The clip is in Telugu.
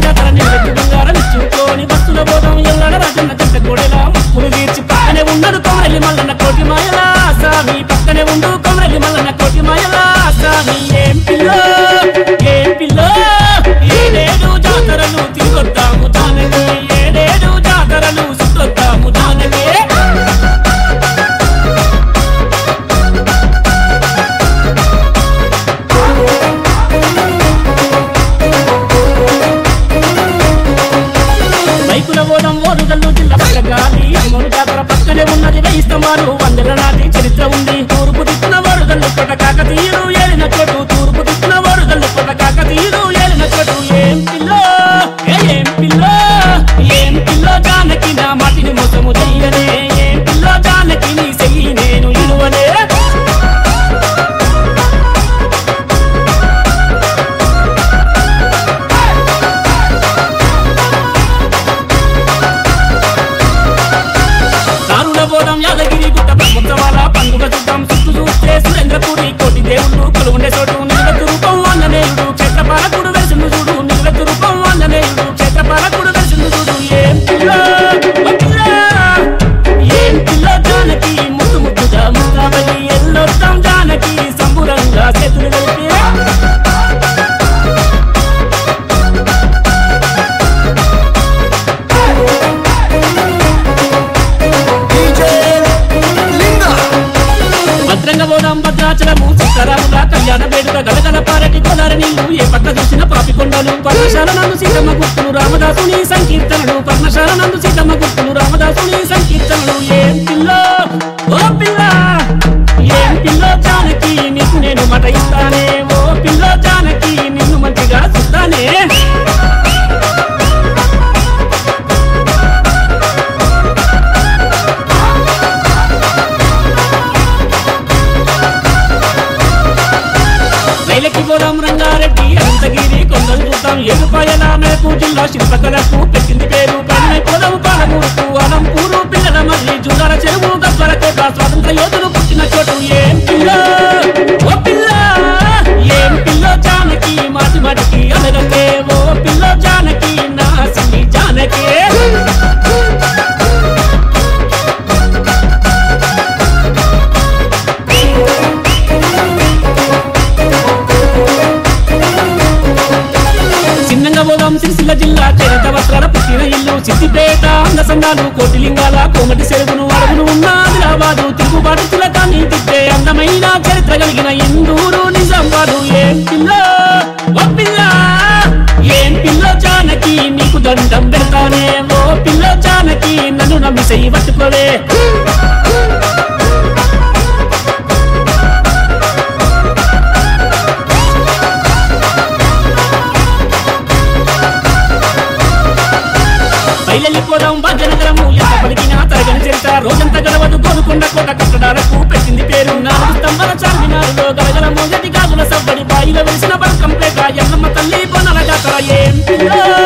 జాతర నిలబెట్టి బంగారం ఇచ్చుకోని భక్తుల బోధం ఎల్లడ రాజన్న చెట్ట కోడెలా ముక్కులు తీర్చి పక్కనే ఉన్నాడు కొమరల్లి మల్లన్న కోటి మాయలా సామి పక్కనే ఉండు కొమరల్లి మల్లన్న కోటి మాయలా సామి ఏం పిల్లో ఏడేడు జాతరలు తిరిగొద్దాము జానకి ఏడేడు జాతరలు సుట్టొద్దాము జానకి బైకుల ఓదం ఓరుగల్లు జిల్లా పక్కగాలి అమ్మోరు జాతర పక్కనే ఉన్నది 1000 స్తంభాలు వందల నాటి చరిత్ర ఉంది తూర్పు దిక్కున వరుగల్లు కొట్ట కాకతీయులు ఏలిన చోటు తూర్పు దిక్కున వరుగల్లు కొట్ట కాకతీయులు ఏలిన చోటు ఏం పిల్లో జానకి నా మాటిని మోసము చెయ్యనే ఏం పిల్లో జానకి నీ చెయ్యి నేను ఇలువనే బోధం యాదగిరి గుట్ట బ్రహ్మోత్సవాల పండుగ చూద్దాం చుట్టూ చూస్తే సురేంద్రపురి కోటి దేవుళ్ళు కొలువుండే చోటు నిలవెత్తు రూపం ఆంజనేయుడు క్షేత్రపాలకుడు వెలిసిండు చూడు నిలవెత్తు రూపం ఆంజనేయుడు క్షేత్రపాలకుడు వెలిసిండు చూడు ఏం పిల్లో జానకి ముద్దు ముద్దుగా ముస్తాబలి ఎల్లొద్దాం జానకి సంబురంగా చేతులు కలిపి భద్రాచలము సీతారాముల కళ్యాణ వేడుక గలగల పారటి గోదావరి నీళ్లు ఏ పక్క చూసిన పాపికొండలు పర్ణశాల నందు సీతమ్మ గుర్తులు రామదాసుని సంకీర్తనలు పర్ణశాల నందు సీతమ్మ గుర్తులు రామదాసుని సంకీర్తనలు ఏం పిల్లో జానకి నీకు నేను మాట ఇస్తానే ఓ పిల్లో జానకి నిన్ను మంచిగా చూస్తానే పోదాం రంగారెడ్డి అనంతగిరి కొండలు చూద్దాం ఏడుపాయల మేపు జిల్లా శిల్పకళకు పెట్టింది పేరు పైన పోదాము పాలమూరుకు అలంపూరు పిల్లల మళ్ళీ జూదాల చెరువు గబ్బల కోట స్వాతంత్ర యోధులు పుట్టిన చోటు ఏం పిల్లో జానకి మాటి మాటికి అనగంగే ఓ పిల్లో జానకి నా సిమి జానకి సిరిసిల్ల జిల్లా చేనేత వస్త్రాల పుట్టిన ఇల్లు సిద్దిపేట అంగసంగాలు కోటిలింగాల కోమటి చెరువును అడుగులు ఉన్న ఆదిలాబాదు తిరుగుబాటు తిలకాన్ని తిప్పే అందమైన చరిత్ర కలిగిన ఇందూరు నిజామాబాదు ఏం పిల్లో జానకి నీకు దండం పెడతానే ఓ పిల్లో జానకి నన్ను నమ్మి చెయ్యి పట్టుకోవే బయలుపోదాం భాగ్యనగరము ఎంత పలికినా తరగని చరిత్ర రోజంతా గడవదు గోలుకొండ కోట కట్టడాలకు పెట్టింది పేరు 4 స్తంభాల చార్మినారులో గలగల మొదటి గాజుల సబ్బడి బాయిలో వెలిసిన బతుకమ్మ పేట ఎల్లమ్మ తల్లి బోనాల జాతర ఏం పిల్లో